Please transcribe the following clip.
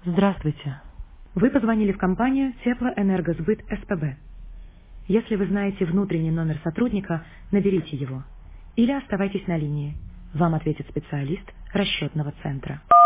Здравствуйте. Вы позвонили в компанию Теплоэнергосбыт СПБ. Если вы знаете внутренний номер сотрудника, наберите его. Или оставайтесь на линии. Вам ответит специалист расчетного центра.